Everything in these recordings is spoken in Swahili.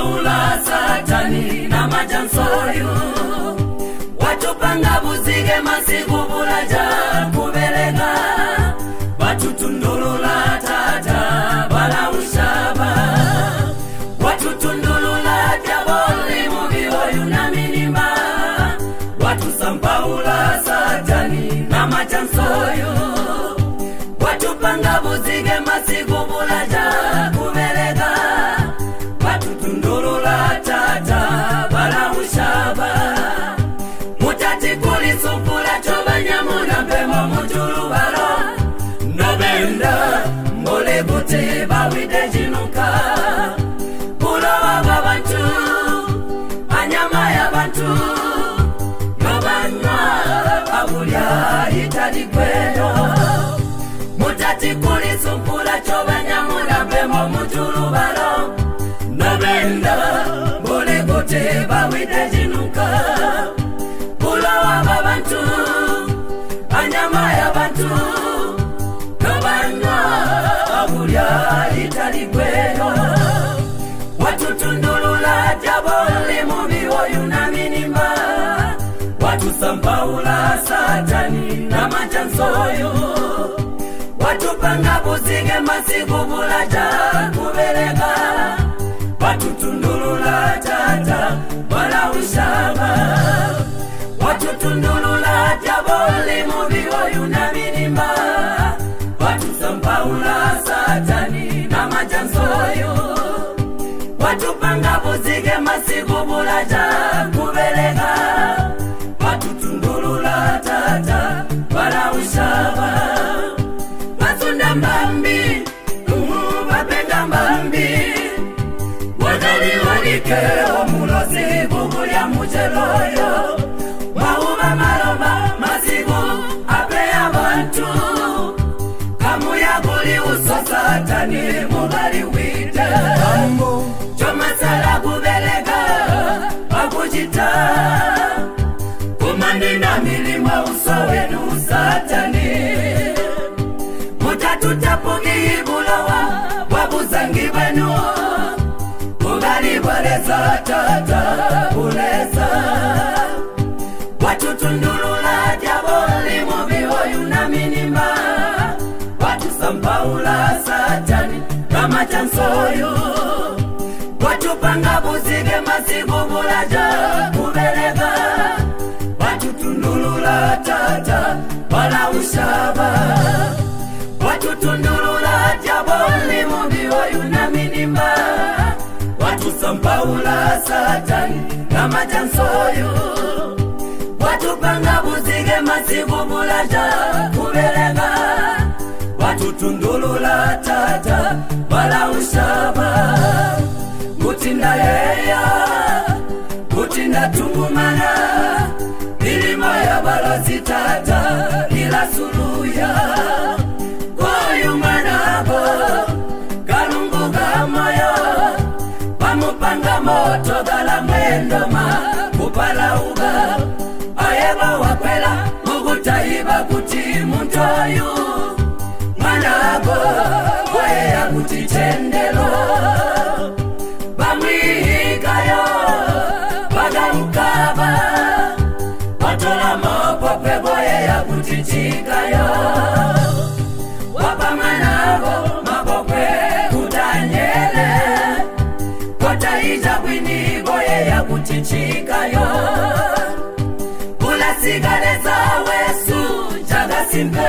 Paula satani na majansoyo watupanga buzige masiku bulaja kubelega watutundulula tata bala ushaba watutundulula diaboli mubio yunaminima watusampaula satani na majansoyo watupanga buzige masiku bulaja kubelega watutundulula tata bala ushaba mutati kuli supula chobanyamuna pemo mutulu balo nobenda mbole gute bawide jinuka pulawa babantu anyama ya bantu nobanywa abulya itali kweno mutati kuli supula chobanyamuna pemo mutulu balo nobenda mbole gute bawide jinuka pulawa babantu anyama ya bantu nobanywa abulya itali kweno watutundulula diaboli mubiwo yunaminima watusampaula satani na majansoyo watupanga buzige masiku bulaja kubelega watutundulula tata wala ushaba watutundulula diaboli mubiwo yunaminima watusampaula satani na majansoyo watupanga buzige masiku bulaja kubelega watutundulula tata wala ushaba wasunda mbambi bapenga mbambi wadali walike omulozi bugulya mucheloyo mauba maroba masiku ape abantu kamuya guli usosatani mubali wite chomasala kubelega akujita kumandina milima usowenu satani mutatutapugi bulowa wabuzangi benu kubali baleza tata buleza watutundulula diaboli mubiwo yunaminima watusampaula satani kama chansoyo watupanga buzige masiku bulaja kubelega watutundulula tata wala ushaba watutundulula diaboli mubiwo yunaminima watusampaula satani kama chansoyo watupanga buzige masiku bulaja kubelega watutundulula tata wala ushaba kutinda yeya kutinda tungumana milimo ya balozi tata ila suluya koyumanabo kalungu gamoyo pamupanga moto gala mwendoma kupala uga ayeba wakwela mugutaiba kuti muntoyu manago kweya kuti tendelo bamwikayo bagamukaba watola mopope boyeya kuti chikayo wapamanabo mapope kutanyele kotaija kwini boyeya kuti chikayo ulasigaleza wesu jagasimpe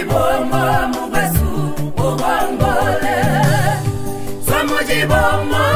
swamujibombo mugwesu ubongole swamujibombo